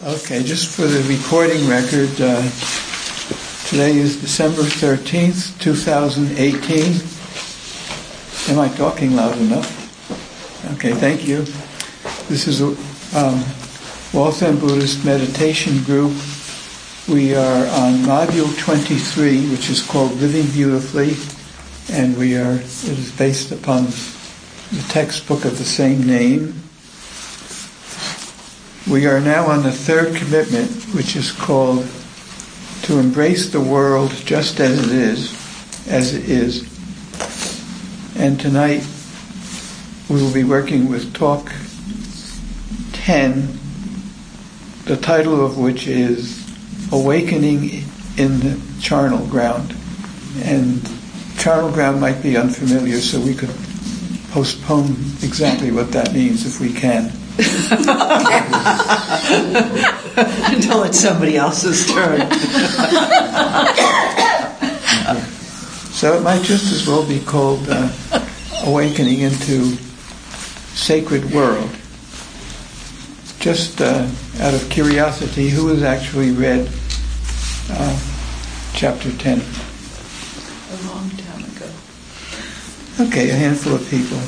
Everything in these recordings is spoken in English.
Okay, just for the recording record, today is December 13th, 2018. Am I talking loud enough? Okay, thank you. This is a Waltham Buddhist Meditation Group. We are on Module 23, which is called Living Beautifully, and it is based upon the textbook of the same name. We are now on the third commitment, which is called to embrace the world just as it is. And tonight we will be working with talk 10, the title of which is Awakening in the Charnel Ground. And charnel ground might be unfamiliar, so we could postpone exactly what that means if we can. Until it's somebody else's turn. So it might just as well be called Awakening into Sacred World. Just out of curiosity, who has actually read chapter 10? A long time ago. Okay, a handful of people.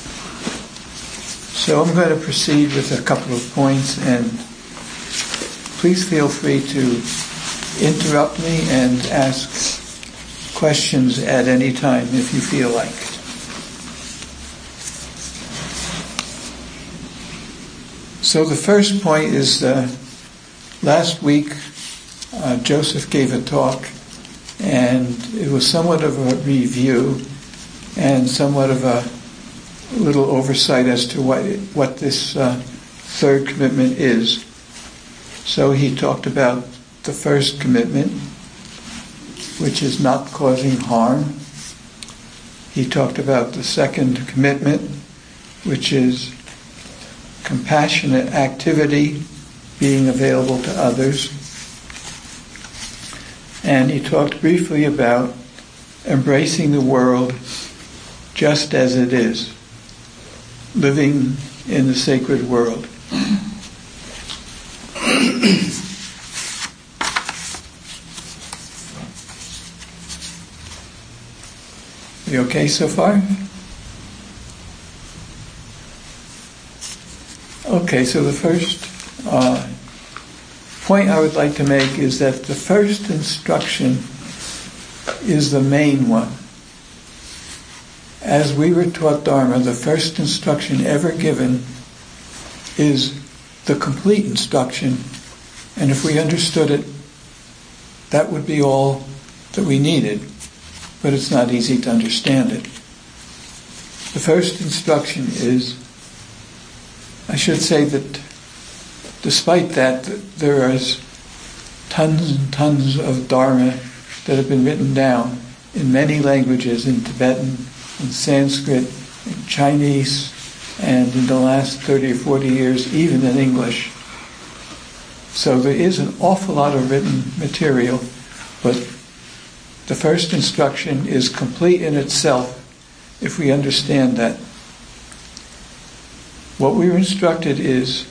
So I'm going to proceed with a couple of points, and please feel free to interrupt me and ask questions at any time if you feel like. So the first point is last week Joseph gave a talk, and it was somewhat of a review and somewhat of a little oversight as to what this third commitment is. So he talked about the first commitment, which is not causing harm. He talked about the second commitment, which is compassionate activity, being available to others. And he talked briefly about embracing the world just as it is, living in the sacred world. You okay so far? Okay, so the first point I would like to make is that the first instruction is the main one. As we were taught Dharma, the first instruction ever given is the complete instruction, and if we understood it, that would be all that we needed, but it's not easy to understand it. The first instruction is, I should say that despite that, there is tons and tons of Dharma that have been written down in many languages, in Tibetan, in Sanskrit, in Chinese, and in the last 30 or 40 years, even in English. So there is an awful lot of written material, but the first instruction is complete in itself if we understand that. What we were instructed is,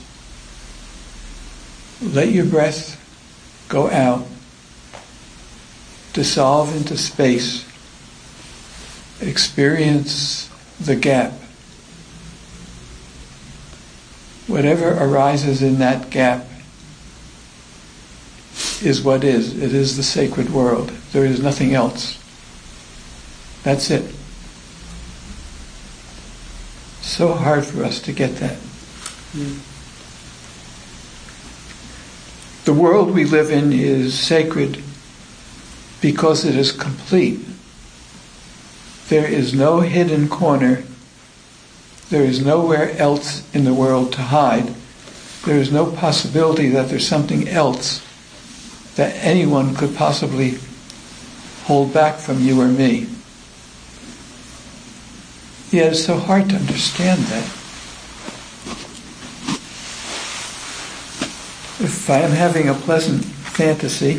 let your breath go out, dissolve into space, experience the gap. Whatever arises in that gap is what is. It is the sacred world. There is nothing else. That's it. So hard for us to get that. The world we live in is sacred because it is complete. There is no hidden corner. There is nowhere else in the world to hide. There is no possibility that there's something else that anyone could possibly hold back from you or me. Yet it's so hard to understand that. If I am having a pleasant fantasy,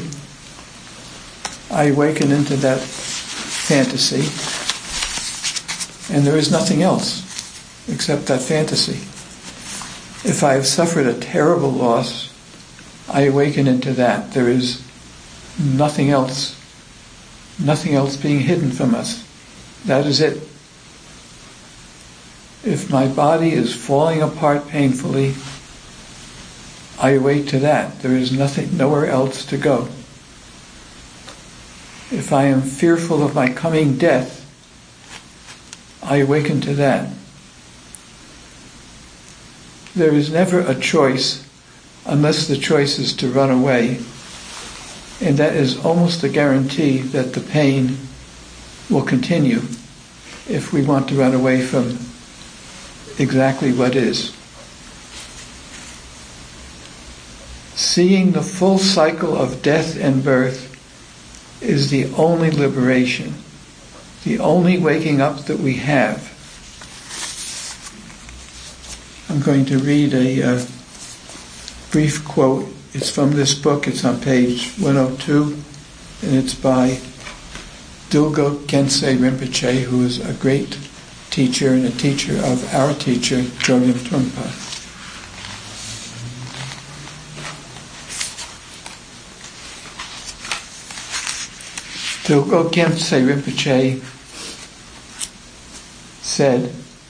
I awaken into that fantasy, and there is nothing else except that fantasy. If I have suffered a terrible loss, I awaken into that. There is nothing else being hidden from us. That is it. If my body is falling apart painfully, I awake to that. There is nowhere else to go. If I am fearful of my coming death, I awaken to that. There is never a choice unless the choice is to run away, and that is almost a guarantee that the pain will continue if we want to run away from exactly what is. Seeing the full cycle of death and birth is the only liberation, the only waking up that we have. I'm going to read a brief quote. It's from this book. It's on page 102, and it's by Dilgo Khyentse Rinpoche, who is a great teacher and a teacher of our teacher, Chogyam Trungpa. Dilgo Khyentse Rinpoche said,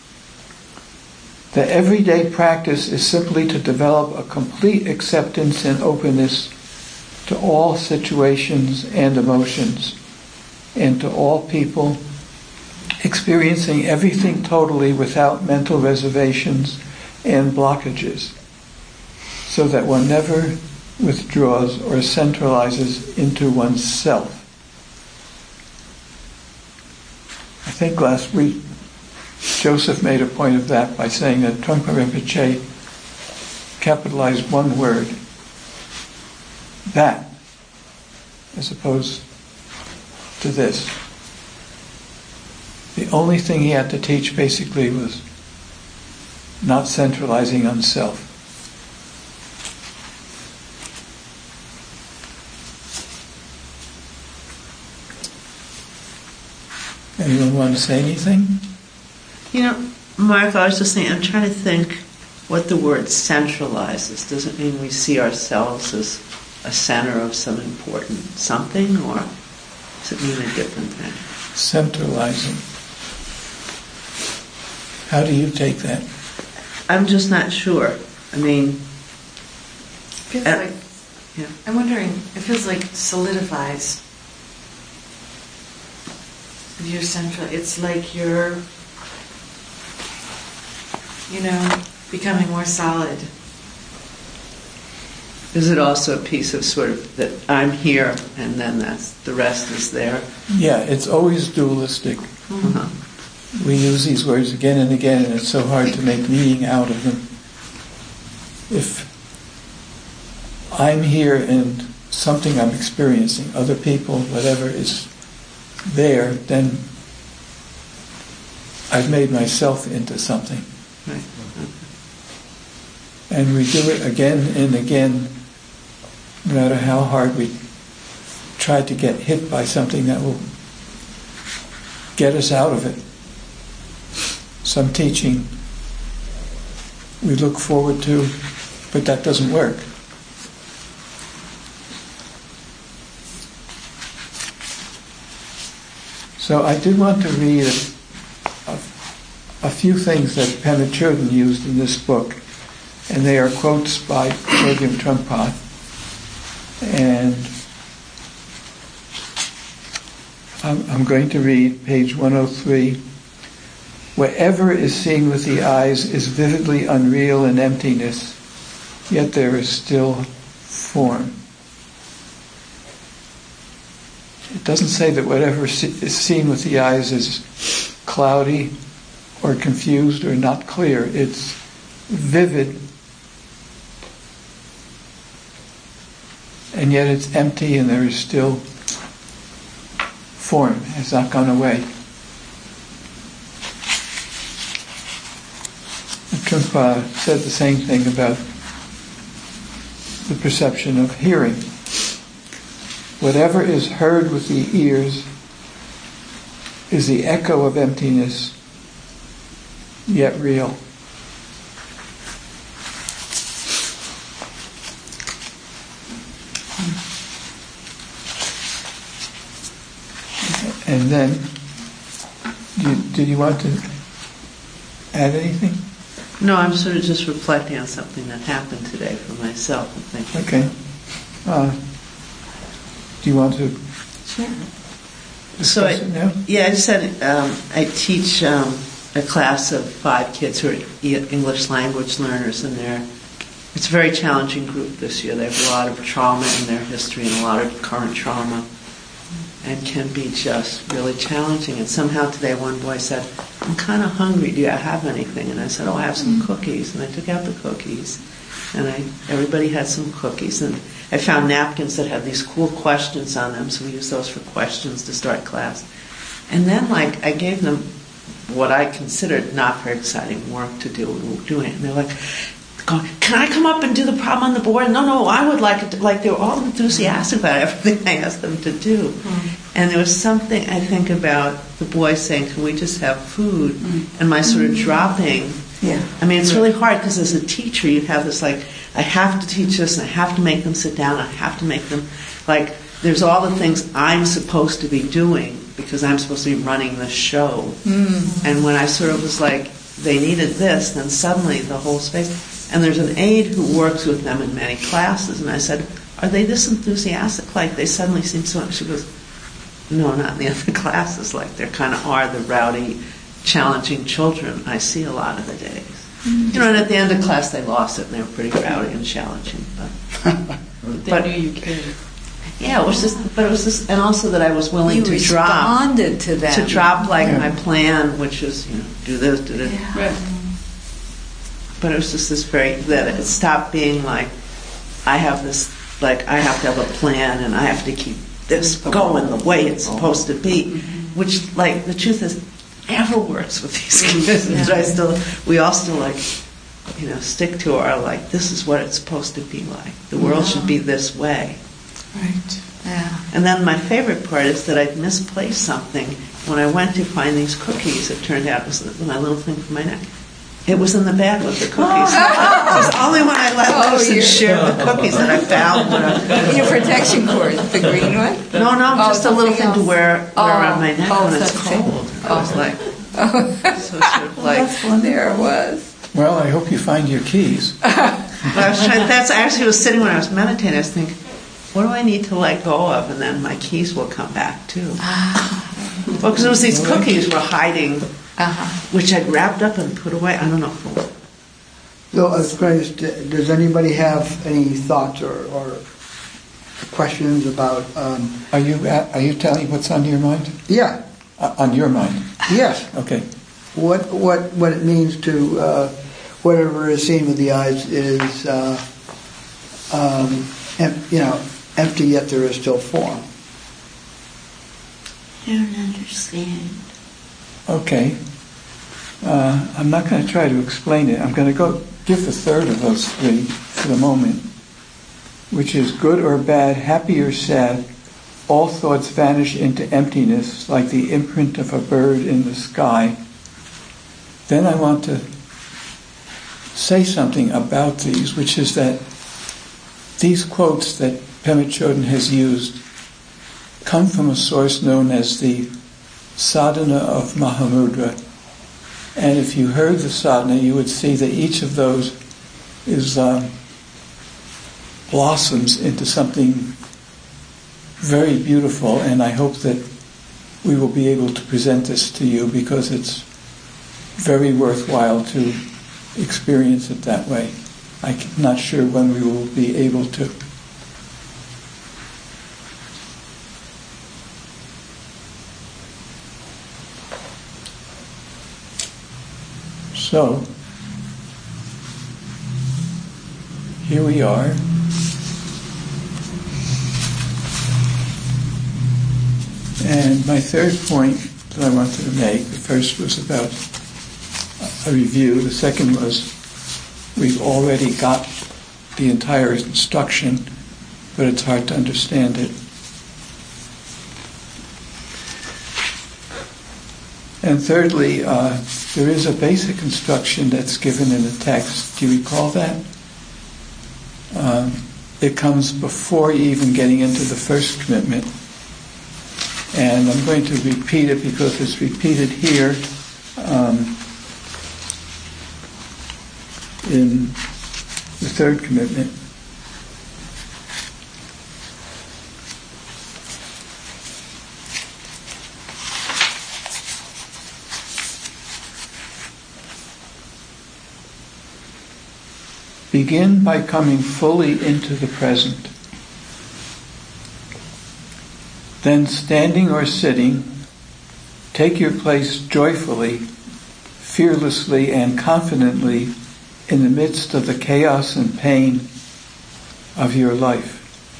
the everyday practice is simply to develop a complete acceptance and openness to all situations and emotions, and to all people, experiencing everything totally without mental reservations and blockages, so that one never withdraws or centralizes into oneself. I think last week Joseph made a point of that by saying that Trungpa Rinpoche capitalized one word, that, as opposed to this. The only thing he had to teach basically was not centralizing on self. Anyone want to say anything? Mark, I was just thinking, I'm trying to think what the word centralizes. Does it mean we see ourselves as a center of some important something, or does it mean a different thing? Centralizing. How do you take that? I'm just not sure. I mean, feels I'm wondering, it feels like solidifies your central. It's like you're, becoming more solid. Is it also a piece of sort of that I'm here and then the rest is there? Yeah, it's always dualistic. Mm-hmm. We use these words again and again, and it's so hard to make meaning out of them. If I'm here and something I'm experiencing, other people, whatever is there, then I've made myself into something. Right. And we do it again and again, no matter how hard we try to get hit by something that will get us out of it. Some teaching we look forward to, but that doesn't work. So I did want to read a few things that Pema Chodron used in this book, and they are quotes by Chogyam Trungpa. And I'm going to read page 103. Whatever is seen with the eyes is vividly unreal in emptiness, yet there is still form. It doesn't say that whatever is seen with the eyes is cloudy or confused or not clear. It's vivid, and yet it's empty and there is still form. It has not gone away. Trungpa said the same thing about the perception of hearing. Whatever is heard with the ears is the echo of emptiness, yet real. And then, did you want to add anything? No, I'm sort of just reflecting on something that happened today for myself and thinking. Okay. Do you want to discuss it now? Yeah, I just said I teach a class of 5 kids who are English language learners, and it's a very challenging group this year. They have a lot of trauma in their history and a lot of current trauma, and can be just really challenging. And somehow today one boy said, "I'm kind of hungry. Do you have anything?" And I said, "Oh, I have some cookies." And I took out the cookies, and everybody had some cookies. And I found napkins that had these cool questions on them, so we used those for questions to start class. And then, I gave them what I considered not very exciting work to do. We were doing it, and they're like, "Can I come up and do the problem on the board?" No, I would like it to, they were all enthusiastic about everything I asked them to do. Mm-hmm. And there was something, I think, about the boy saying, "Can we just have food?" Mm-hmm. And my sort of dropping. Yeah. I mean, it's really hard because as a teacher, you have this I have to teach this, and I have to make them sit down, and I have to make them, there's all the things I'm supposed to be doing because I'm supposed to be running the show. Mm-hmm. And when I sort of was they needed this, then suddenly the whole space. And there's an aide who works with them in many classes, and I said, "Are they this enthusiastic? They suddenly seem so..." She goes, "No, not in the other classes. They kind of are the rowdy, challenging children I see a lot of the days." Mm-hmm. And at the end of class they lost it, and they were pretty rowdy and challenging. But knew you cared. Yeah, it was just, and also that I was willing to drop. You responded to them. To drop my plan, which is, do this, do this. Yeah. Right. But it was just that it stopped being I have this, I have to have a plan, and I have to keep this going the way it's supposed to be, which, the truth is, never works with these kids. We all still stick to our, this is what it's supposed to be like. The world should be this way. Right. Yeah. And then my favorite part is that I'd misplaced something. When I went to find these cookies, it turned out it was my little thing for my neck. It was in the bag with the cookies. It was only when I let loose and shared the cookies that I found. Your protection cord, the green one? No, just a little thing to wear around my neck when it's cold. I was so sort of there it was. Well, I hope you find your keys. That's actually was sitting when I was meditating. I was thinking, what do I need to let go of? And then my keys will come back too. Well, because it was these cookies were hiding. Which I'd wrapped up and put away. I don't know. So, does anybody have any thoughts or questions about? Are you telling what's on your mind? Yeah. On your mind. Yes. Okay. What it means to whatever is seen with the eyes is empty, yet there is still form. I don't understand. Okay. I'm not going to try to explain it. I'm going to go give the third of those 3 for the moment, which is good or bad, happy or sad, all thoughts vanish into emptiness like the imprint of a bird in the sky. Then I want to say something about these, which is that these quotes that Pema Chodron has used come from a source known as the Sadhana of Mahamudra. And if you heard the sadhana, you would see that each of those is blossoms into something very beautiful, and I hope that we will be able to present this to you because it's very worthwhile to experience it that way. I'm not sure when we will be able to. So, here we are. And my third point that I wanted to make, the first was about a review. The second was we've already got the entire instruction, but it's hard to understand it. And thirdly, there is a basic instruction that's given in the text. Do you recall that? It comes before even getting into the first commitment. And I'm going to repeat it because it's repeated here in the third commitment. Begin by coming fully into the present. Then, standing or sitting, take your place joyfully, fearlessly, and confidently in the midst of the chaos and pain of your life.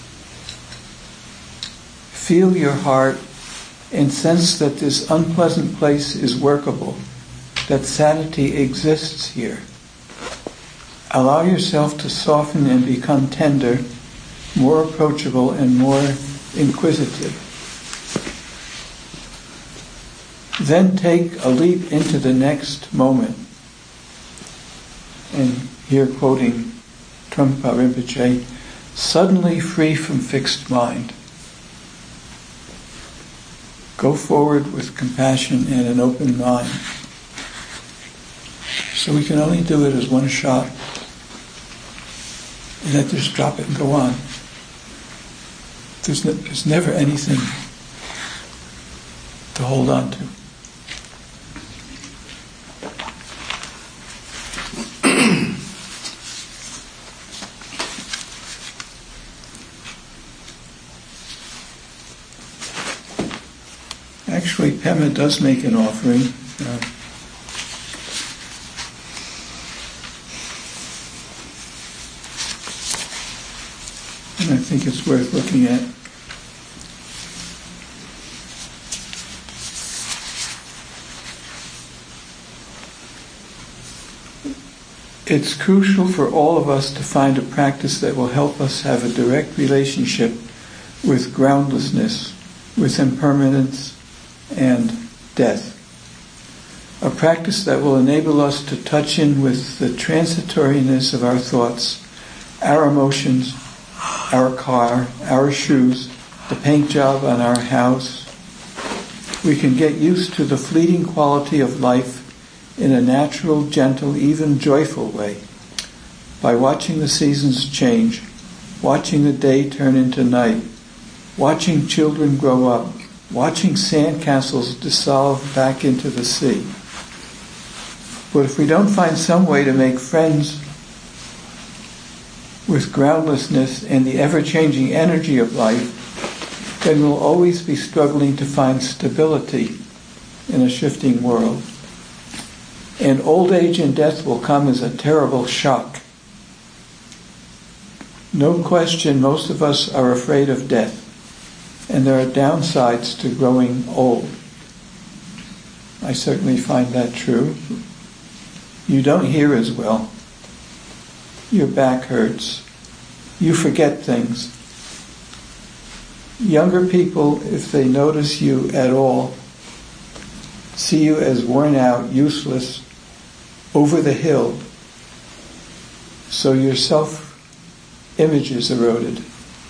Feel your heart and sense that this unpleasant place is workable, that sanity exists here. Allow yourself to soften and become tender, more approachable, and more inquisitive. Then take a leap into the next moment. And here quoting Trungpa Rinpoche, suddenly free from fixed mind. Go forward with compassion and an open mind. So we can only do it as one shot. And then just drop it and go on. There's never anything to hold on to. Actually, Pema does make an offering. And I think it's worth looking at. It's crucial for all of us to find a practice that will help us have a direct relationship with groundlessness, with impermanence and death. A practice that will enable us to touch in with the transitoriness of our thoughts, our emotions, our car, our shoes, the paint job on our house. We can get used to the fleeting quality of life in a natural, gentle, even joyful way by watching the seasons change, watching the day turn into night, watching children grow up, watching sandcastles dissolve back into the sea. But if we don't find some way to make friends with groundlessness and the ever-changing energy of life, then we'll always be struggling to find stability in a shifting world. And old age and death will come as a terrible shock. No question, most of us are afraid of death, and there are downsides to growing old. I certainly find that true. You don't hear as well. Your back hurts. You forget things. Younger people, if they notice you at all, see you as worn out, useless, over the hill. So your self-image is eroded.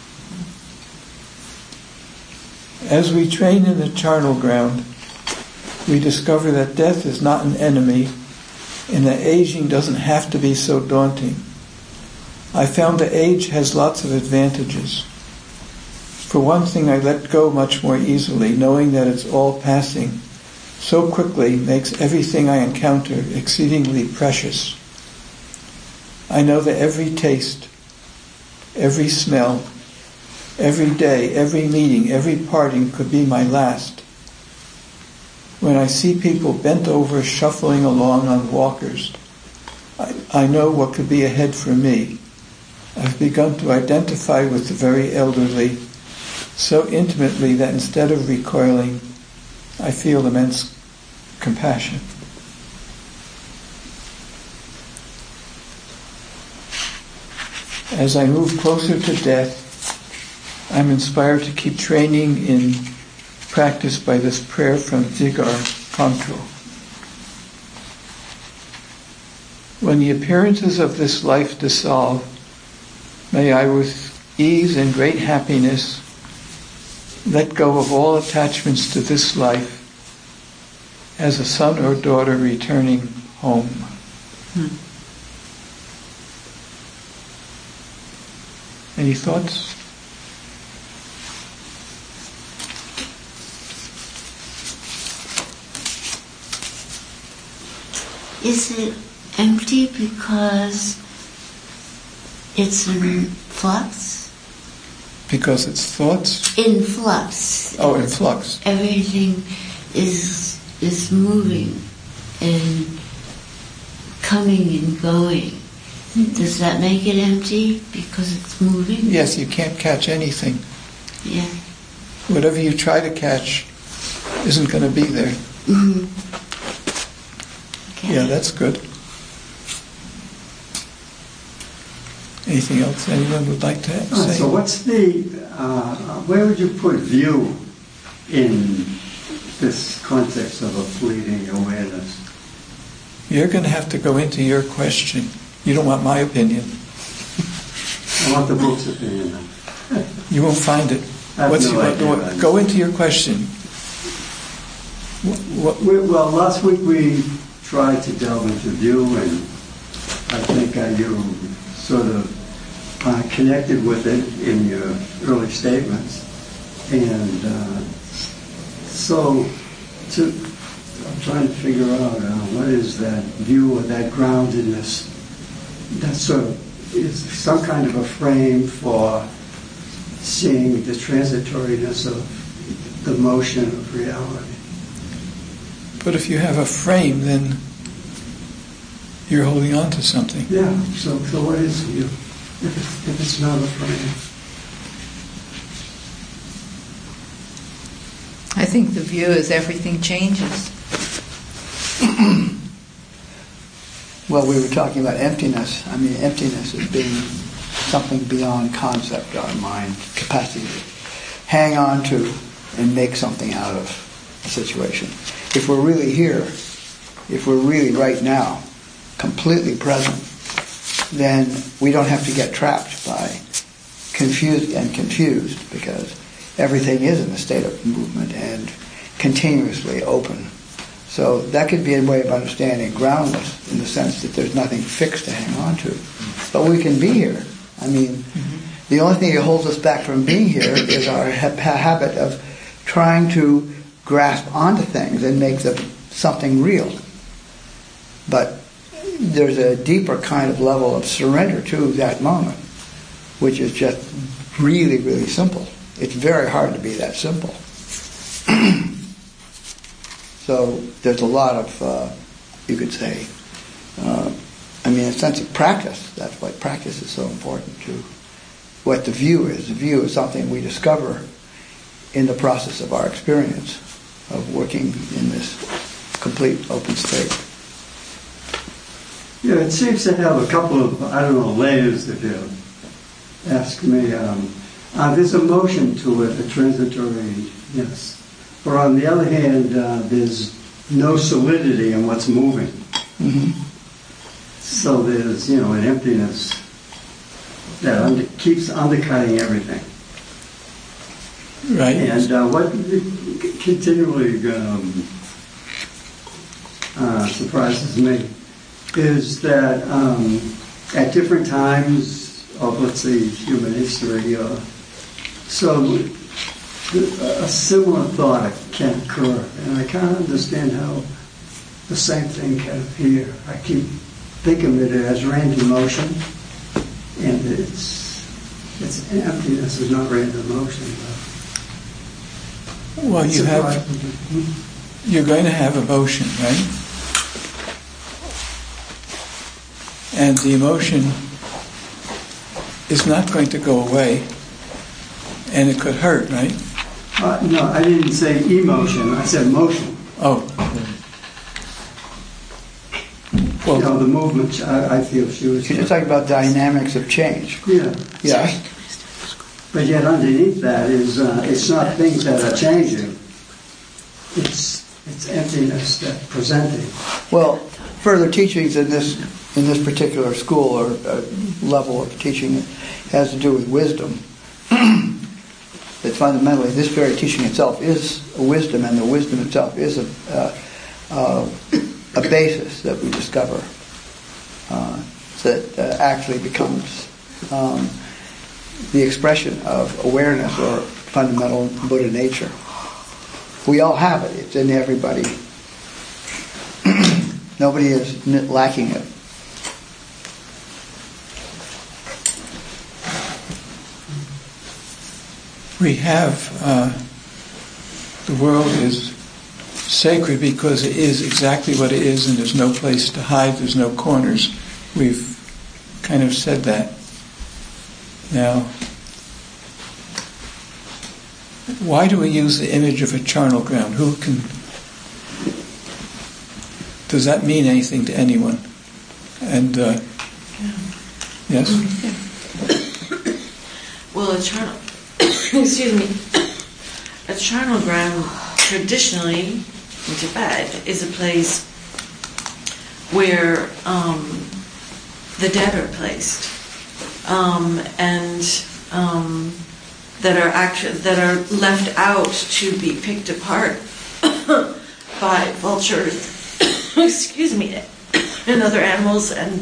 As we train in the charnel ground, we discover that death is not an enemy and that aging doesn't have to be so daunting. I found that age has lots of advantages. For one thing, I let go much more easily, knowing that it's all passing. So quickly makes everything I encounter exceedingly precious. I know that every taste, every smell, every day, every meeting, every parting could be my last. When I see people bent over, shuffling along on walkers, I know what could be ahead for me. I've begun to identify with the very elderly so intimately that instead of recoiling, I feel immense compassion. As I move closer to death, I'm inspired to keep training in practice by this prayer from Dzigar Phangpo. When the appearances of this life dissolve, may I with ease and great happiness let go of all attachments to this life as a son or daughter returning home. Any thoughts? Is it empty because it's in flux? Because it's thoughts? In flux. Oh, in flux. Everything is moving and coming and going. Does that make it empty because it's moving? Yes, you can't catch anything. Yeah. Whatever you try to catch isn't going to be there. Mm-hmm. Okay. Yeah, that's good. Anything else anyone would like to say? So what's the, where would you put view in this context of a fleeting awareness? You're going to have to go into your question. You don't want my opinion. I want the book's opinion then. You won't find it. I have no idea. Go into your question. Well, last week we tried to delve into view, and I think you sort of connected with it in your early statements. And so I'm trying to figure out what is that view or that groundedness that sort of is some kind of a frame for seeing the transitoriness of the motion of reality. But if you have a frame, then you're holding on to something. Yeah, so what is view if it's not a frame? I think the view is everything changes. Well, we were talking about emptiness. I mean, emptiness as being something beyond concept, our mind capacity to hang on to and make something out of a situation. If we're really here, if we're really right now, completely present, then we don't have to get trapped by confused because everything is in a state of movement and continuously open. So that could be a way of understanding groundless in the sense that there's nothing fixed to hang on to. But we can be here. I mean, the only thing that holds us back from being here is our habit of trying to grasp onto things and make them something real. But there's a deeper kind of level of surrender to that moment, which is just really, really simple. It's very hard to be that simple. So there's a lot of, you could say, a sense of practice. That's why practice is so important too. What the view is. The view is something we discover in the process of our experience of working in this complete open state. Yeah, it seems to have a couple of, layers if you ask me. There's a motion to it, a transitoriness. Or on the other hand, there's no solidity in what's moving. Mm-hmm. So there's, an emptiness that keeps undercutting everything. Right. And what continually surprises me is that at different times of, let's say, human history, a similar thought can occur, and I can't understand how the same thing can appear. I keep thinking of it as random motion, and its emptiness is not random motion. Well, you're going to have emotion, right? And the emotion is not going to go away, and it could hurt, right? No, I didn't say emotion. I said motion. Oh. Well, the movement. I feel she was. You're talking about dynamics of change. Yeah. Yeah. But yet underneath that is it's not things that are changing. It's emptiness that's presenting. Well, further teachings in this particular school or level of teaching has to do with wisdom. that fundamentally this very teaching itself is a wisdom, and the wisdom itself is a basis that we discover that actually becomes the expression of awareness or fundamental Buddha nature. We all have it. It's in everybody. Nobody is lacking it. We have, the world is sacred because it is exactly what it is, and there's no place to hide, there's no corners. We've kind of said that. Now, why do we use the image of a charnel ground? Does that mean anything to anyone? And, yes? Well, a charnel, a charnel ground traditionally in Tibet is a place where the dead are placed, and that are left out to be picked apart by vultures, and other animals, and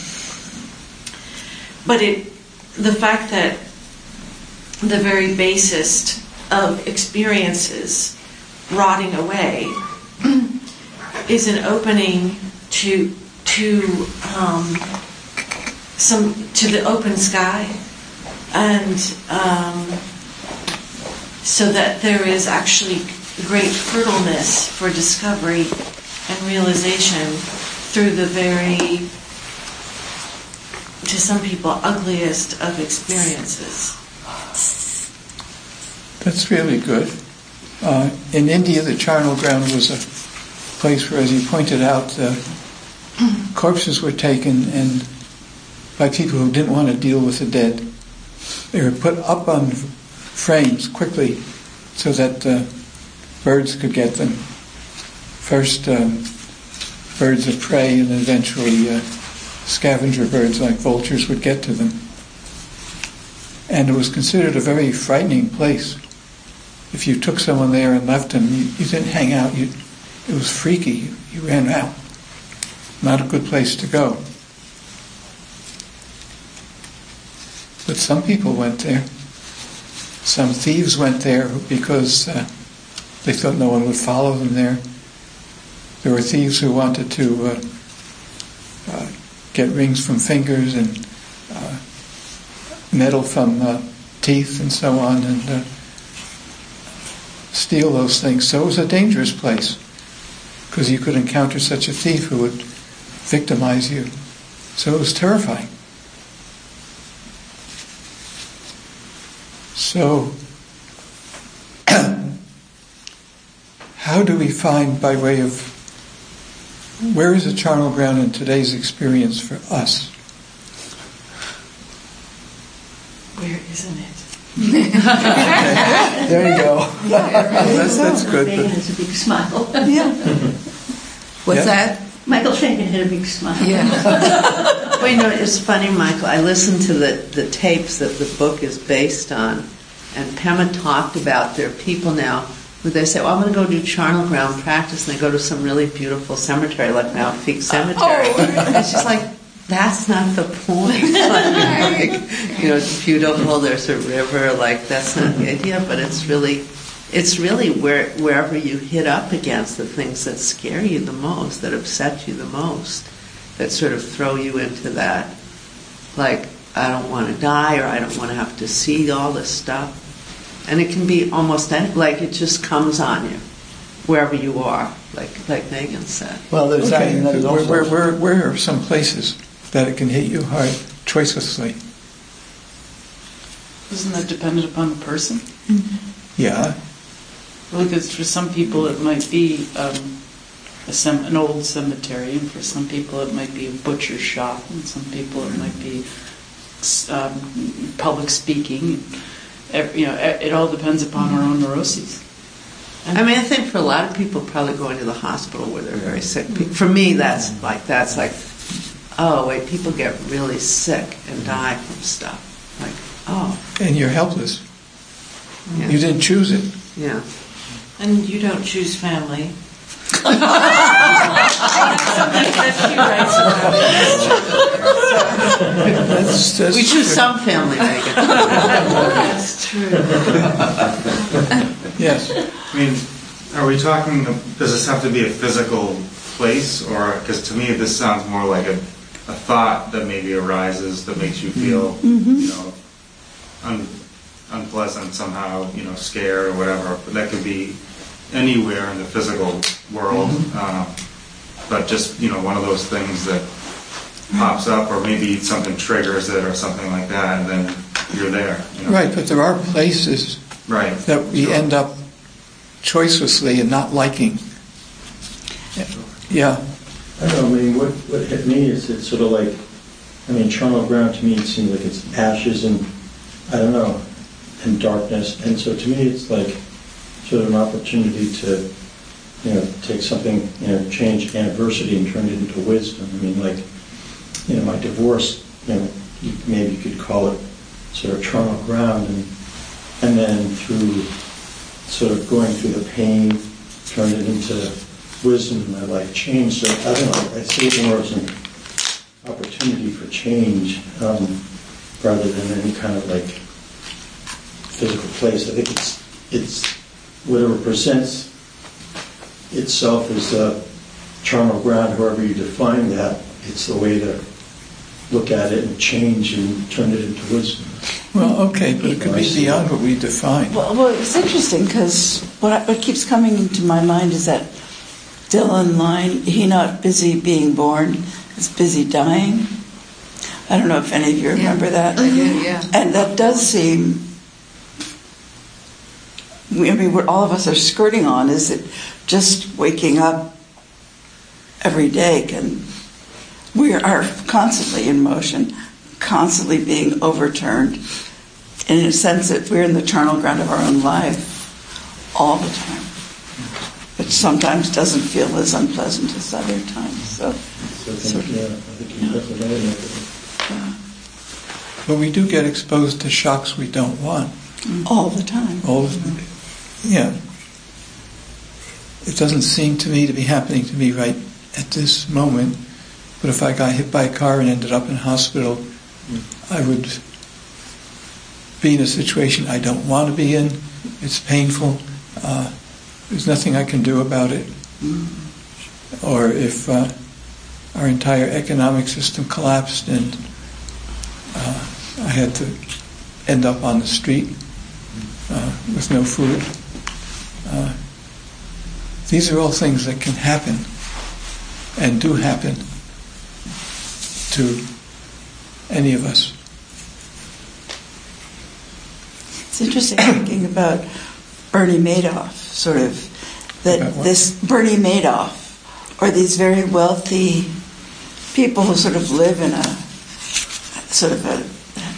but the fact that the very basest of experiences rotting away is an opening to the open sky, and so that there is actually great fertileness for discovery and realization through the very, to some people, ugliest of experiences. That's really good. In India, the charnel ground was a place where, as you pointed out, corpses were taken and by people who didn't want to deal with the dead. They were put up on frames quickly so that birds could get them. First birds of prey, and then eventually scavenger birds like vultures would get to them. And it was considered a very frightening place. If you took someone there and left them, you didn't hang out. It was freaky. You ran out. Not a good place to go. But some people went there. Some thieves went there because they thought no one would follow them there. There were thieves who wanted to get rings from fingers and metal from teeth and so on, and steal those things. So it was a dangerous place because you could encounter such a thief who would victimize you. So it was terrifying. So how do we find, by way of, where is the charnel ground in today's experience for us? Where isn't it? There you go. That's good. Megan has a big smile. Yeah. What's that? Michael Shankin had a big smile. Yeah. Well, it's funny, Michael. I listened to the tapes that the book is based on, and Pema talked about there are people now who they say, "Well, I'm going to go do charnel ground practice," and they go to some really beautiful cemetery like Mount Peak Cemetery. And she's like, "That's not the point. It's beautiful. There's a river. Like, that's not the idea. But it's really wherever you hit up against the things that scare you the most, that upset you the most, that sort of throw you into that, like, I don't want to die, or I don't want to have to see all this stuff." And it can be almost like it just comes on you, wherever you are, like Megan said. Well, there's that. And there's also Where are some places that it can hit you hard, choicelessly? Isn't that dependent upon the person? Mm-hmm. Yeah. Well, because for some people it might be an old cemetery, and for some people it might be a butcher's shop, and some people it might be public speaking. It all depends upon our own neuroses. I mean, I think for a lot of people, probably going to the hospital where they're very sick. For me, that's like, oh wait, people get really sick and die from stuff. Like, oh. And you're helpless. You didn't choose it. Yeah. And you don't choose family. Something that she writes about. We choose some family, Megan. That's true. Yes. I mean, are we talking, does this have to be a physical place? Or, because to me this sounds more like a thought that maybe arises that makes you feel, unpleasant somehow, scared or whatever. But that could be anywhere in the physical world. But just, one of those things that pops up, or maybe something triggers it or something like that, and then you're there. Right, but there are places that we end up choicelessly and not liking. Yeah. I don't know, I mean, what hit me is it's sort of like, charnel ground to me, it seems like it's ashes and, I don't know, and darkness. And so to me it's like sort of an opportunity to, take something, change adversity and turn it into wisdom. I mean, like, my divorce, maybe you could call it sort of charnel ground, and then through sort of going through the pain, turn it into wisdom in my life, change. So I don't know, I see it more as an opportunity for change rather than any kind of like physical place. I think it's whatever presents itself as a charnel ground, however you define that, it's the way to look at it and change and turn it into wisdom. Well, okay, but it could be beyond what we define. Well, it's interesting because what keeps coming into my mind is that Dylan line, he not busy being born, is busy dying. I don't know if any of you remember that. I do, yeah. And that does seem, what all of us are skirting on is that just waking up every day we are constantly in motion, constantly being overturned, in a sense that we're in the charnel ground of our own life all the time, which sometimes doesn't feel as unpleasant as other times. I think you definitely. But we do get exposed to shocks we don't want. All the time. Yeah. It doesn't seem to me to be happening to me right at this moment, but if I got hit by a car and ended up in hospital, I would be in a situation I don't want to be in. It's painful. There's nothing I can do about it. Or if our entire economic system collapsed and I had to end up on the street with no food. These are all things that can happen and do happen to any of us. It's interesting thinking about Bernie Madoff, sort of, that this Bernie Madoff, or these very wealthy people who sort of live in a sort of a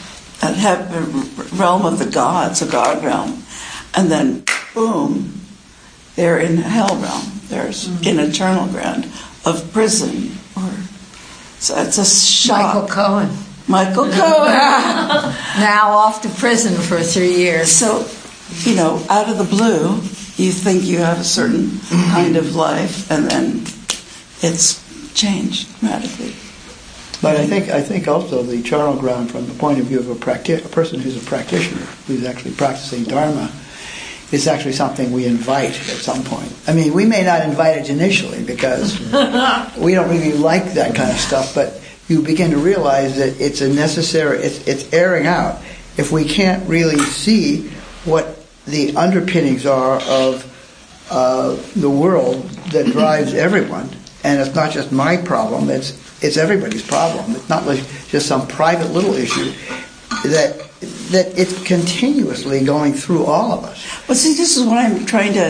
realm of the gods, a god realm, and then boom, they're in a hell realm. They're in a charnel ground of prison, so it's a shock. Michael Cohen. Now off to prison for 3 years. So, out of the blue, you think you have a certain kind of life, and then it's changed radically. But I think also the charnel ground, from the point of view of a person who's a practitioner, who's actually practicing Dharma, is actually something we invite at some point. I mean, we may not invite it initially because we don't really like that kind of stuff, but you begin to realize that it's a necessary, it's airing out. If we can't really see what the underpinnings are of the world that drives everyone, and it's not just my problem, it's everybody's problem. It's not like just some private little issue, that it's continuously going through all of us. Well, see, this is what I'm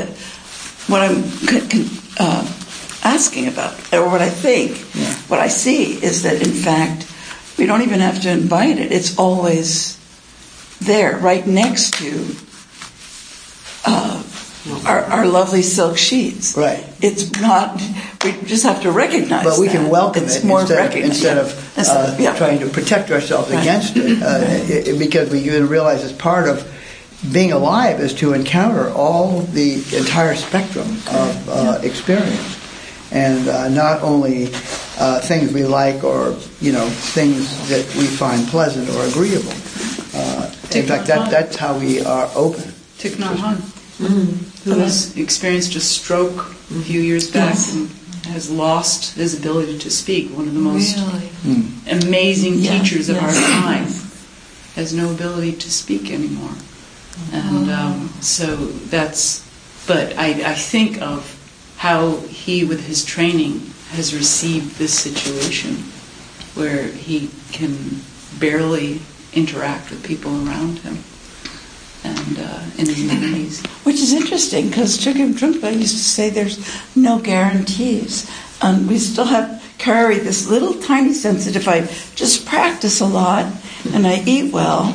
asking about, or what I think, what I see is that, in fact, we don't even have to invite it. It's always there, right next to our lovely silk sheets. Right. It's not, we just have to recognize But we can welcome it's it more instead of trying to protect ourselves against it, because we even realize it's part of being alive is to encounter all the entire spectrum of experience, and not only things we like or things that we find pleasant or agreeable. In fact, that's how we are open. Thich Nhat Hanh, who has experienced a stroke a few years back and has lost his ability to speak. One of the most amazing teachers of our time has no ability to speak anymore. And so that's, but I think of how he, with his training, has received this situation where he can barely interact with people around him. And in his 90s. Which is interesting, because Chogyam Trungpa used to say there's no guarantees. We still carry this little tiny sense that if I just practice a lot and I eat well,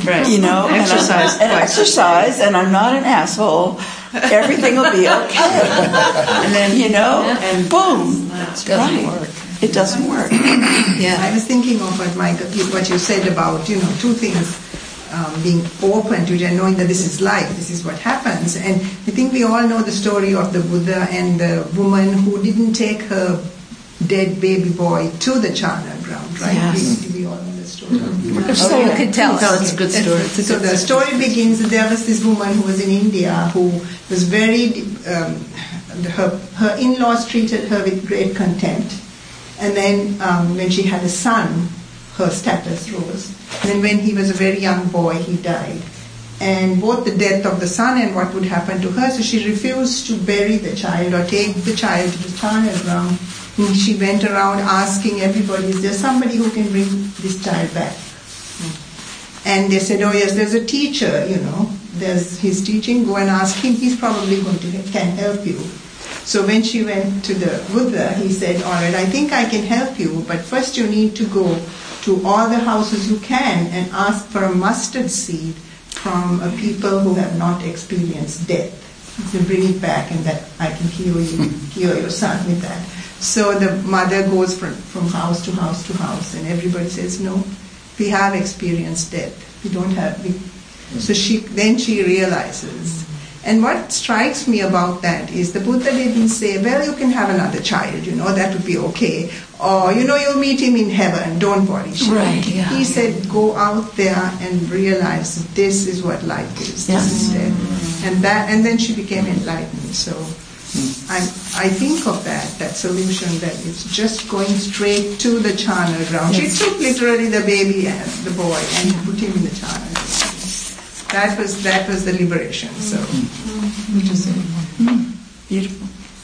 exercise, and I'm not an asshole, everything will be okay. And then, and boom, it doesn't work. I was thinking of what you said about, two things. Being open to it and knowing that this is life, this is what happens. And I think we all know the story of the Buddha and the woman who didn't take her dead baby boy to the charnel ground, right? Yes. We all know the story. So you could tell us. It's a good story. So the story begins that there was this woman who was in India who was very, her in-laws treated her with great contempt. And then when she had a son, her status rose. And then when he was a very young boy, he died. And both the death of the son and what would happen to her, so she refused to bury the child or take the child to the charnel ground. And she went around asking everybody, is there somebody who can bring this child back? And they said, oh yes, there's a teacher, there's his teaching, go and ask him, he's probably can help you. So when she went to the Buddha, he said, all right, I think I can help you, but first you need to go to all the houses you can and ask for a mustard seed from a people who have not experienced death. So bring it back and that I can cure your son with that. So the mother goes from house to house to house and everybody says, no, we have experienced death. We don't have... So she realizes. And what strikes me about that is the Buddha didn't say, well, you can have another child, that would be okay. Or, you'll meet him in heaven, don't worry. Right, He said, go out there and realize that this is what life is. This is death. And then she became enlightened. So I think of that solution, that it's just going straight to the charnel ground. She took literally the baby and the boy and put him in the charnel ground. That was the liberation. So, Beautiful.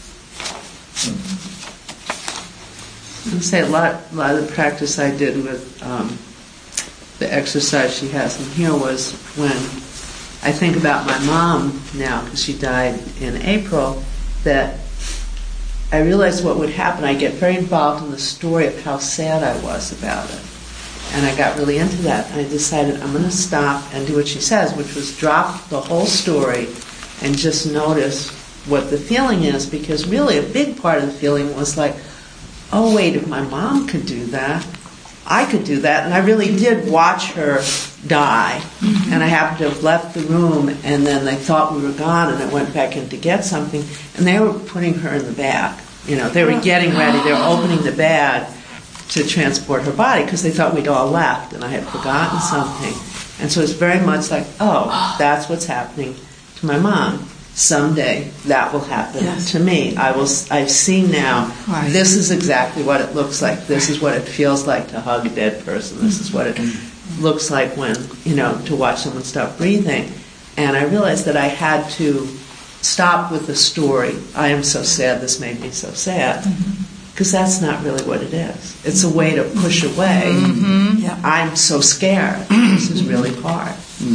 I'd say a lot of the practice I did with the exercise she has in here was when I think about my mom now, because she died in April, that I realized what would happen. I get very involved in the story of how sad I was about it. And I got really into that. And I decided I'm going to stop and do what she says, which was drop the whole story and just notice what the feeling is. Because really a big part of the feeling was like, oh wait, if my mom could do that, I could do that. And I really did watch her die. Mm-hmm. And I happened to have left the room, and then they thought we were gone, and I went back in to get something, and they were putting her in the bag. They were getting ready. They were opening the bag to transport her body because they thought we'd all left and I had forgotten something. And so it's very much like, oh, that's what's happening to my mom. Someday that will happen to me. I've seen now, this is exactly what it looks like. This is what it feels like to hug a dead person. This is what it looks like when, to watch someone stop breathing. And I realized that I had to stop with the story. I am so sad, this made me so sad. Because that's not really what it is. It's a way to push away. I'm so scared. This is really hard.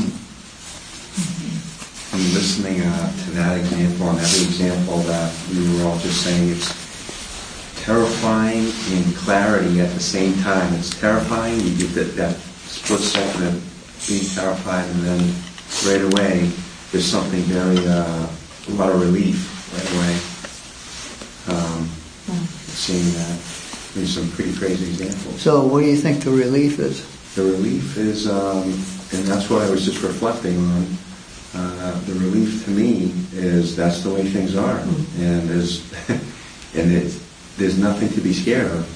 I'm listening to that example and every example that we were all just saying. It's terrifying and clarity at the same time. It's terrifying. You get that split second of being terrified, and then right away there's something very, a lot of relief right away. Seeing that. There's some pretty crazy examples. So what do you think the relief is? The relief is, and that's what I was just reflecting on, the relief to me is that's the way things are, and there's nothing to be scared of.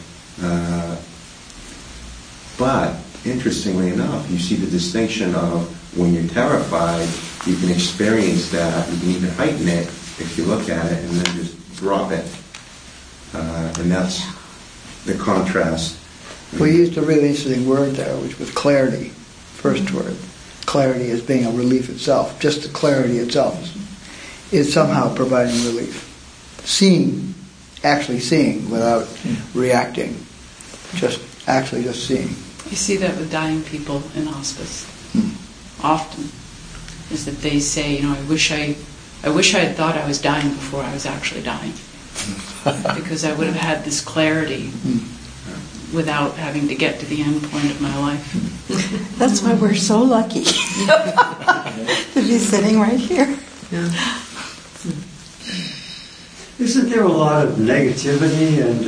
But interestingly enough, you see the distinction of when you're terrified, you can experience that, you can even heighten it if you look at it, and then just drop it. And that's the contrast. We used a really interesting word there, which was clarity, first word. Clarity as being a relief itself. Just the clarity itself is somehow providing relief. Actually seeing without reacting. Just seeing. You see that with dying people in hospice. Often. Is that they say, I wish I had thought I was dying before I was actually dying. Because I would have had this clarity without having to get to the end point of my life. That's why we're so lucky to be sitting right here. Yeah. Isn't there a lot of negativity and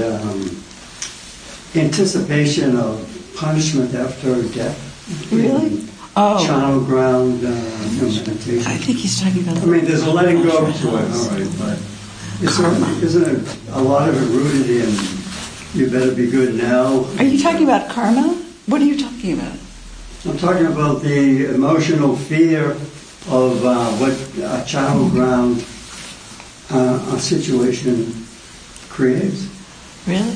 anticipation of punishment after death? Really? Channel ground meditation. I think he's talking about. There's a letting go to it, all right, but isn't it a lot of it rooted in you better be good now? Are you talking about karma? What are you talking about? I'm talking about the emotional fear of what a channel ground a situation creates. Really?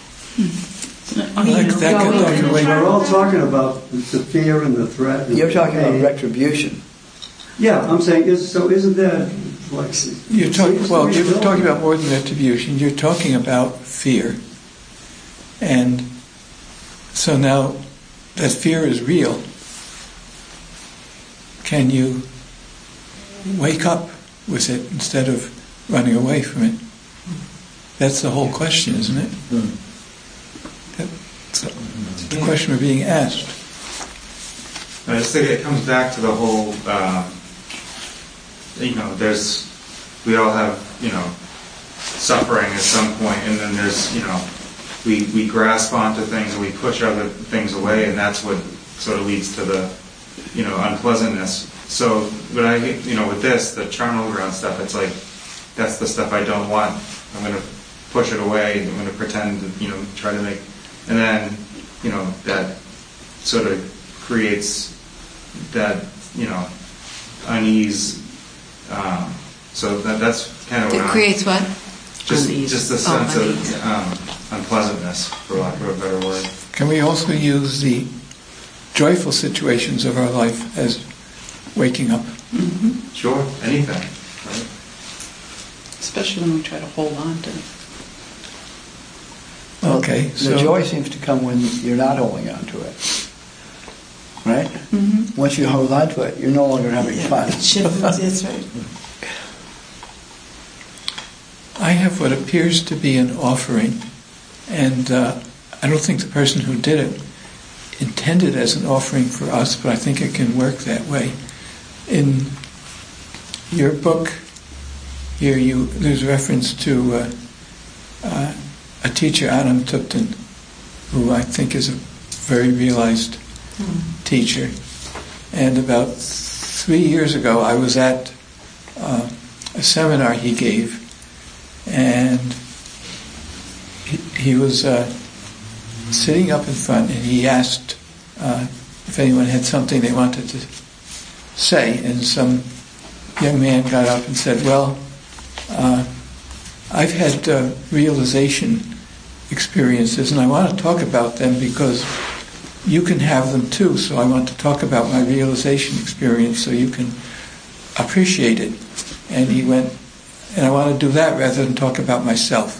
We're all talking about the fear and the threat. You're talking about retribution. Yeah, I'm saying, isn't that like... You're talking about more than retribution. You're talking about fear. And so now that fear is real, can you wake up with it instead of running away from it? That's the whole question, isn't it? That's the question we're being asked. I just think it comes back to the whole, we all have, suffering at some point, and then there's, we grasp onto things and we push other things away, and that's what sort of leads to the, unpleasantness. So, but with this, the charnel ground stuff, it's like, that's the stuff I don't want. I'm going to push it away. I'm going to pretend, try to make, and then, that sort of creates that, unease. So that's kind of it creates what? Just a sense of unpleasantness, for lack of a better word. Can we also use the joyful situations of our life as waking up? Mm-hmm. Sure, anything. Right? Especially when we try to hold on to it. Okay, the joy seems to come when you're not holding on to it. Right? Mm-hmm. Once you hold on to it, you're no longer having fun. That's right. I have what appears to be an offering, and I don't think the person who did it intended as an offering for us, but I think it can work that way. In your book here, there's reference to a teacher, Adam Tupton, who I think is a very realized teacher. And about 3 years ago, I was at a seminar he gave, and he was sitting up in front, and he asked if anyone had something they wanted to say, and some young man got up and said, well, I've had realization experiences, and I want to talk about them because you can have them too, so I want to talk about my realization experience so you can appreciate it. And he went, and I want to do that rather than talk about myself.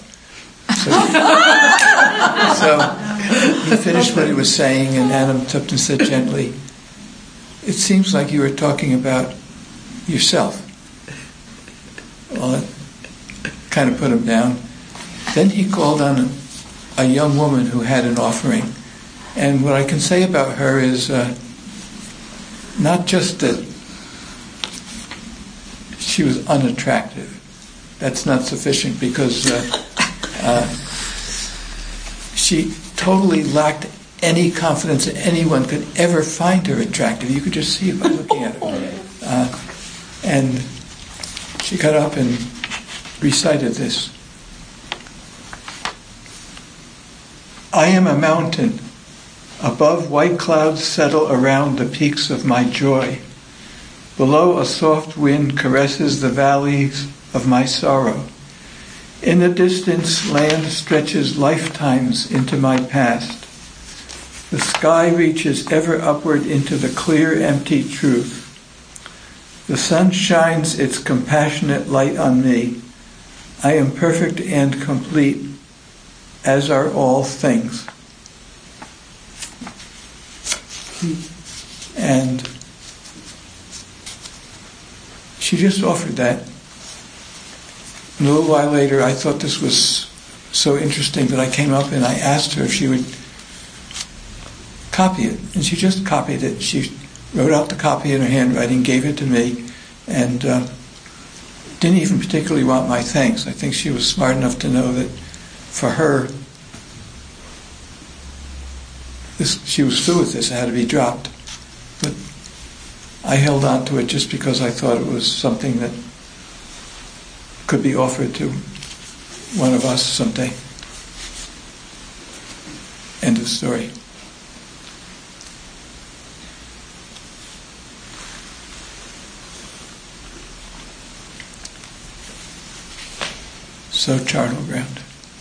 So he finished what he was saying, and Adam Tupton said gently, it seems like you were talking about yourself. Well, it kind of put him down. Then he called on a young woman who had an offering. And what I can say about her is not just that she was unattractive. That's not sufficient because she totally lacked any confidence that anyone could ever find her attractive. You could just see it by looking at her. And she got up and recited this. I am a mountain. Above, white clouds settle around the peaks of my joy. Below, a soft wind caresses the valleys of my sorrow. In the distance, land stretches lifetimes into my past. The sky reaches ever upward into the clear, empty truth. The sun shines its compassionate light on me. I am perfect and complete, as are all things. And she just offered that. And a little while later, I thought this was so interesting that I came up and I asked her if she would copy it. And she just copied it. She wrote out the copy in her handwriting, gave it to me, and didn't even particularly want my thanks. I think she was smart enough to know that for her, she was through with this. It had to be dropped. But I held on to it just because I thought it was something that could be offered to one of us someday. End of story. So charnel ground.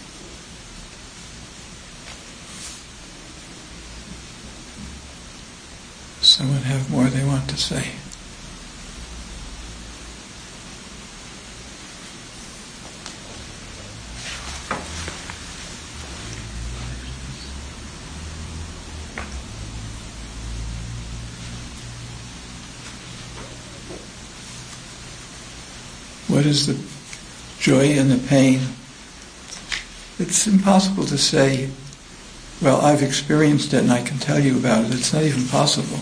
Someone have more they want to say? What is the joy and the pain? It's impossible to say, well, I've experienced it and I can tell you about it. It's not even possible.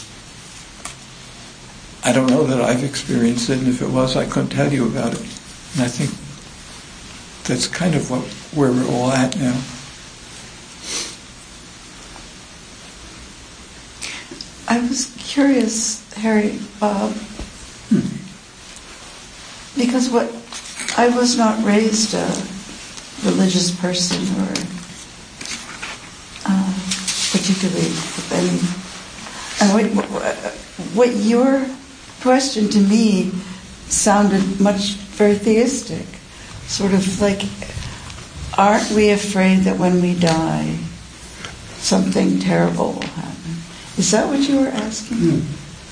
I don't know that I've experienced it, and if it was, I couldn't tell you about it. And I think that's kind of where we're all at now. I was curious, Harry, because I was not raised a religious person or particularly with any. And what your question to me sounded very theistic, sort of like, aren't we afraid that when we die, something terrible will happen? Is that what you were asking?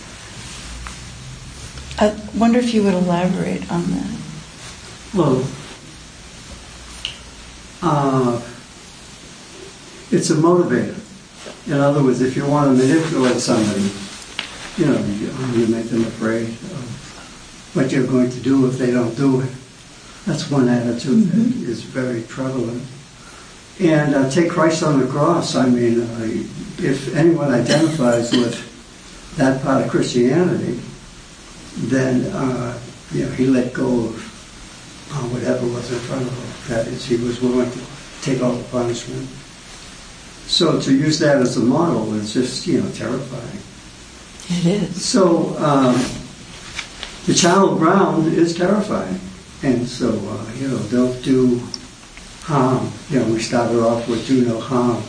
I wonder if you would elaborate on that. Well, it's a motivator. In other words, if you want to manipulate somebody, you make them afraid of what you're going to do if they don't do it. That's one attitude that is very prevalent. And take Christ on the cross. I mean, if anyone identifies with that part of Christianity, then he let go of whatever was in front of him. That is, he was willing to take all the punishment. So to use that as a model is just, terrifying. It is. So the charnel ground is terrifying. And so, don't do harm. We started off with do no harm.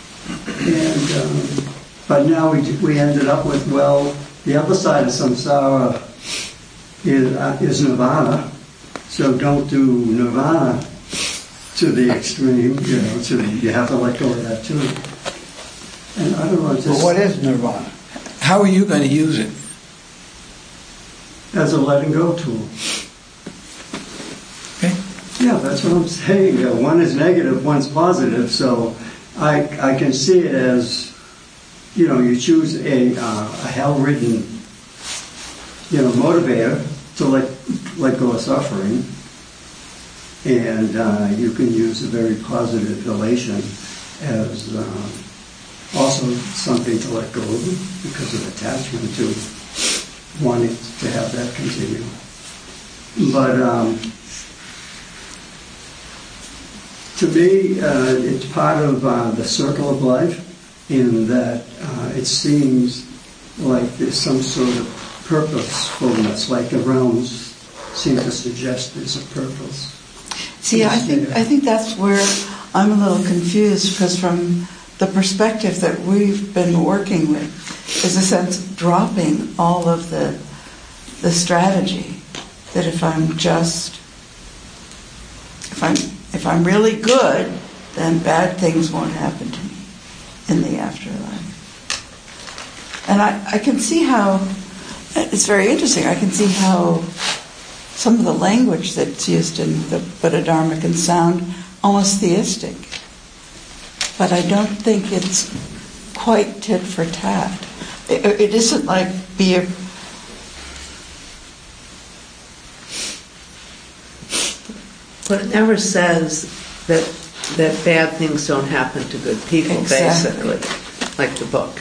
And, but now we ended up with, the other side of samsara is nirvana. So don't do nirvana to the extreme, you have to let go of that too. And I don't know, But what is nirvana? How are you going to use it? As a letting go tool. Okay. Yeah, that's what I'm saying. One is negative, one's positive. So I can see it as, you choose a hell-ridden, motivator to let go of suffering. And you can use a very positive elation as also something to let go of because of attachment to wanting to have that continue. But to me, it's part of the circle of life in that it seems like there's some sort of purposefulness, like the realms seem to suggest there's a purpose. See, I think that's where I'm a little confused, because from the perspective that we've been working with is a sense of dropping all of the strategy, that if I'm really good, then bad things won't happen to me in the afterlife. And I can see how, it's very interesting, I can see how some of the language that's used in the Buddha Dharma can sound almost theistic. But I don't think it's quite tit for tat. It isn't like But it never says that bad things don't happen to good people, basically, like the book.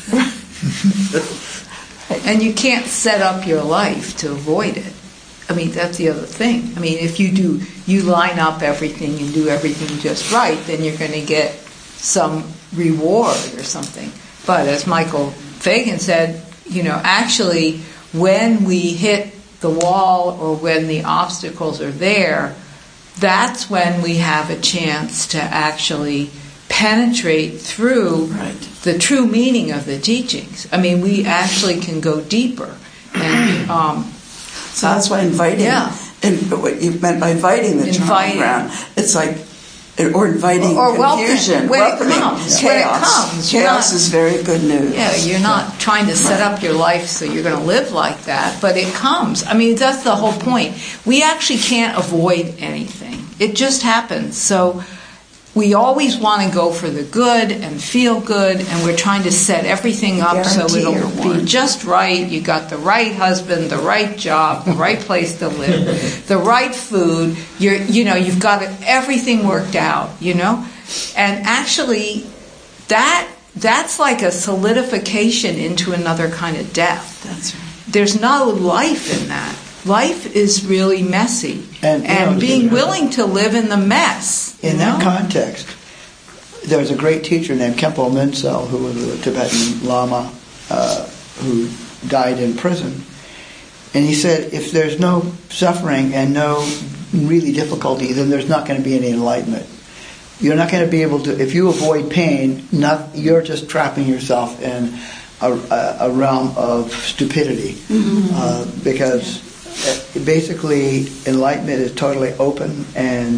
And you can't set up your life to avoid it. I mean, that's the other thing. I mean, if you line up everything and do everything just right, then you're going to get some reward or something. But as Michael Fagan said, actually, when we hit the wall or when the obstacles are there, that's when we have a chance to actually penetrate through the true meaning of the teachings. I mean, we actually can go deeper. And so that's why inviting, and what you meant by inviting the charnel ground, it's like, or inviting or confusion, welcoming chaos. When it comes. Chaos is very good news. Yeah, you're not trying to set up your life so you're going to live like that, but it comes. I mean, that's the whole point. We actually can't avoid anything. It just happens. So we always want to go for the good and feel good, and we're trying to set everything up so it'll be just right. You got the right husband, the right job, the right place to live, the right food. You've got everything worked out. And actually, that's like a solidification into another kind of death. That's right. There's no life in that. Life is really messy, and being willing to live in the mess. In that context, there was a great teacher named Khenpo Minsel, who was a Tibetan Lama who died in prison. And he said, if there's no suffering and no really difficulty, then there's not going to be any enlightenment. You're not going to be able to, if you avoid pain, you're just trapping yourself in a realm of stupidity. Because basically enlightenment is totally open, and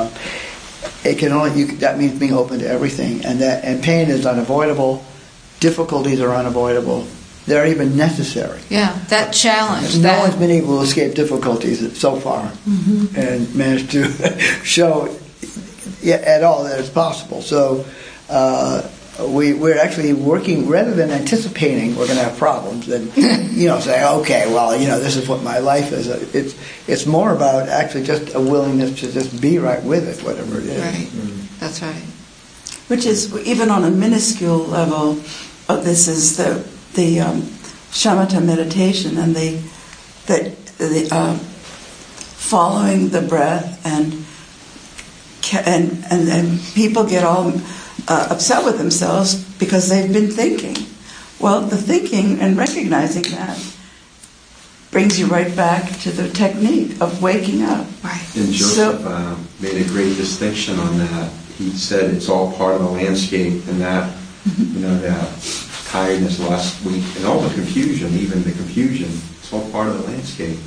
it can only that means being open to everything, and pain is unavoidable, difficulties are unavoidable, they're even necessary. Yeah, that challenge. No one's been able to escape difficulties so far and managed to show at all that it's possible. So we're actually working, rather than anticipating we're going to have problems, and say, okay, well, this is what my life is. It's more about actually just a willingness to just be right with it, whatever it is. Right. That's right. Which is, even on a minuscule level, this is the shamatha meditation, and the following the breath, and people get all upset with themselves because they've been thinking. Well, the thinking and recognizing that brings you right back to the technique of waking up. Right. And Joseph made a great distinction on that. He said it's all part of the landscape, and that that tiredness last week and all the confusion, even the confusion, it's all part of the landscape.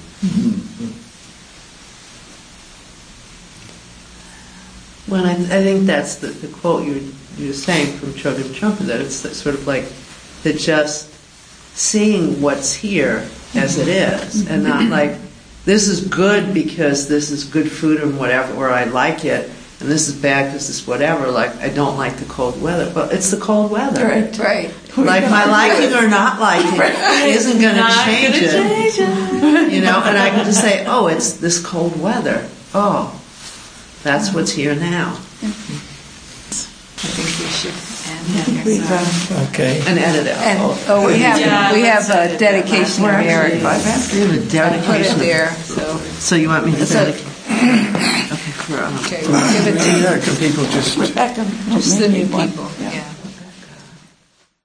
Well, I think that's the quote you're saying from Chogyam Trungpa, that it's sort of like the just seeing what's here as it is, and not like this is good because this is good food or whatever, or I like it, and this is bad because this is whatever. Like I don't like the cold weather. Well, it's the cold weather. Right. Like my liking or not liking isn't going to change it. And I can just say, oh, it's this cold weather. Oh. That's what's here now. I think we should end here. Okay. And edit out. And, we have a dedication of Eric. We have a dedication. Put it there. So you want me to dedicate? Okay, we'll give it to you. Can people just the new people.